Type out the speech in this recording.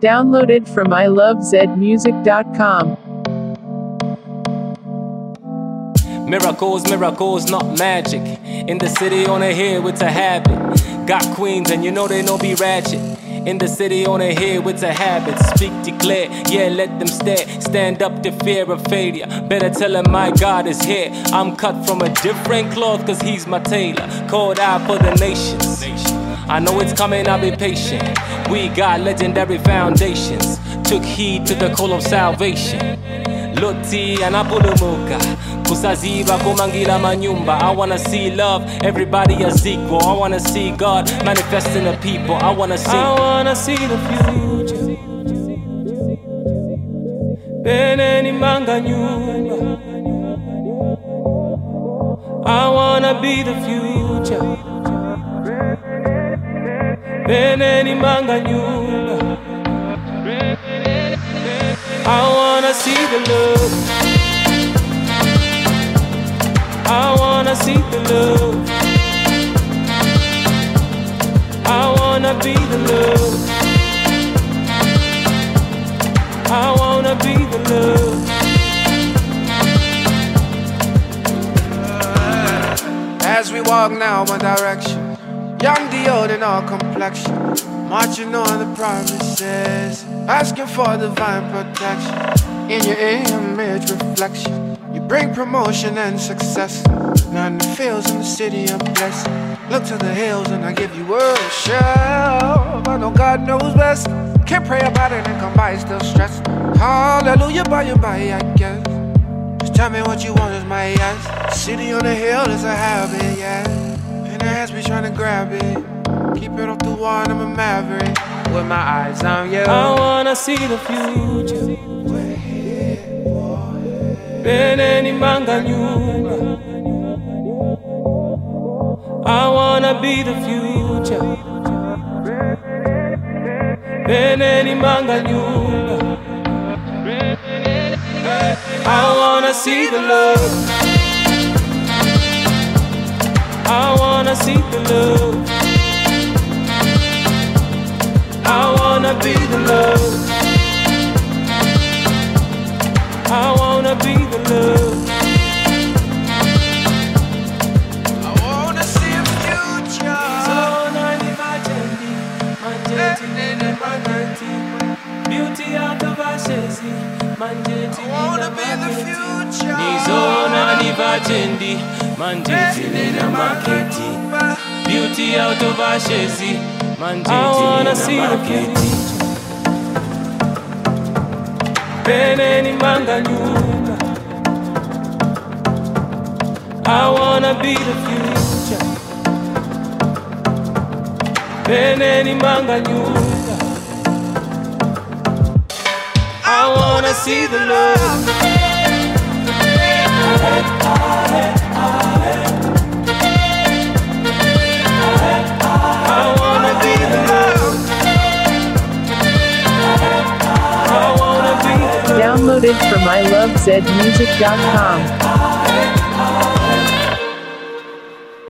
Downloaded from ilovezmusic.com. Miracles, miracles, not magic. In the city on a hill, it's a habit. Got queens and you know they no be ratchet. In the city on a hill, it's a habit. Speak, declare, yeah, let them stare. Stand up to fear of failure. Better tell him my God is here. I'm cut from a different cloth cause he's my tailor. Called out for the nations. I know it's coming, I'll be patient. We got legendary foundations. Took heed to the call of salvation. Loti anapulumuka kusaziba kumangila manyumba. I wanna see love, everybody is equal. I wanna see God manifest in the people. I wanna see the future. Beneni manga nyumba. I wanna be the future. Beneni manga nyumba. I wanna see the love. I wanna see the love. I wanna be the love. I wanna be the love. As we walk now one direction, young Dior in our complexion, marching on the promises, asking for divine protection. In your image reflection, you bring promotion and success. None that fails in the city of blessing. Look to the hills and I give you worship. I know God knows best. Can't pray about it and come by still stressed. Hallelujah, by I guess. Just tell me what you want is my yes. City on the hill is a habit, yeah. And it has me trying to grab it. Keep it off the wall, I'm a maverick. With my eyes on you. I wanna see the future. Beneni manga nyumba. I wanna be the future. Beneni manga nyumba. I wanna see the love. I wanna see the love. I wanna be the love. I wanna be the love. I wanna see a future. So nani majendi, manjeti manati. Beauty out of ashes, manjeti. I wanna be the future. Nizo nani majendi, manjeti maketi. Beauty out of ashes. I wanna see the future. Beneni manga nyumba. I wanna be the future. Beneni manga nyumba. I wanna see the love. I wanna be the love. I wanna be the love. Downloaded from ilovezmusic.com.